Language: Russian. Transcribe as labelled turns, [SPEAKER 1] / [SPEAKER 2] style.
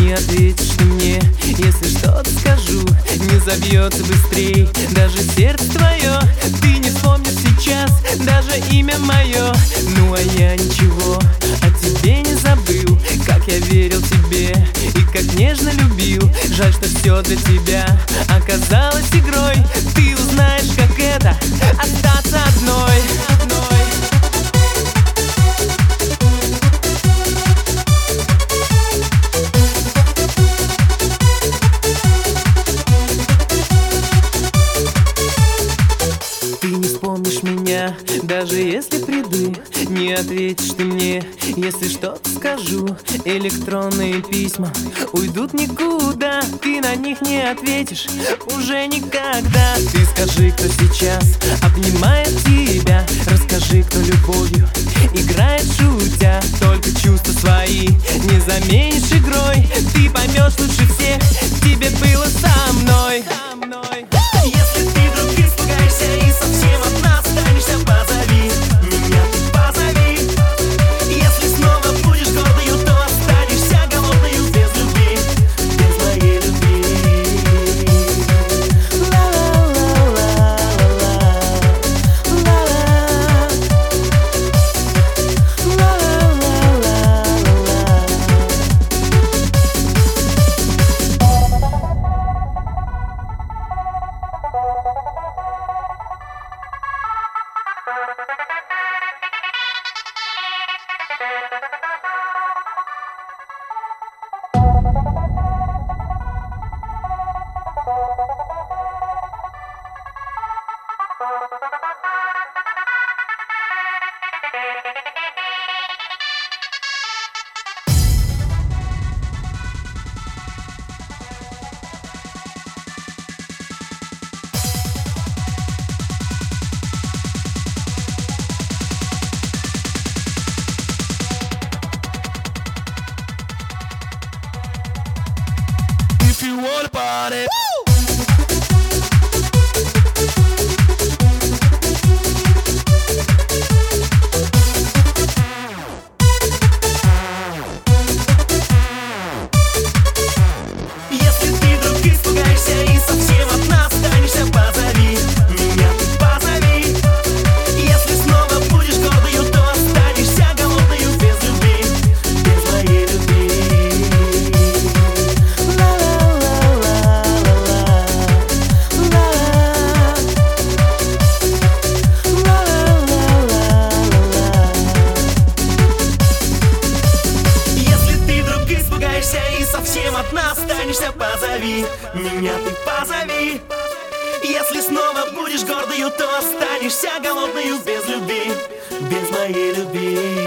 [SPEAKER 1] Не ответишь ты мне, если что-то скажу. Не забьется быстрей даже сердце твое. Ты не вспомнишь сейчас даже имя мое. Ну а я ничего о тебе не забыл. Как я верил тебе и как нежно любил. Жаль, что все для тебя оказалось игрой. Ты узнаешь, как это остаться одной. Ты не вспомнишь меня, даже если приду. Не ответишь ты мне, если что-то скажу. Электронные письма уйдут никуда. Ты на них не ответишь уже никогда. Ты скажи, кто сейчас обнимает тебя. Расскажи, кто любовью играет шутя. Только чувства свои не заменишь игрой. Ты поймешь лучше всех, тебе было со мной.
[SPEAKER 2] Если ты вдруг испугаешься и совсем одна останешься, позови меня, ты позови. Если снова будешь гордою, то останешься голодною без любви, без моей любви.
[SPEAKER 3] If you want a party,
[SPEAKER 2] Если ты вдруг испугаешься и совсем одна останешься, позови меня, ты позови. Если снова будешь гордою, то останешься голодною без любви, без моей любви. Если ты вдруг испугаешься и совсем одна останешься, позови меня, ты позови. Если снова будешь гордою, то останешься голодною без любви, без моей любви.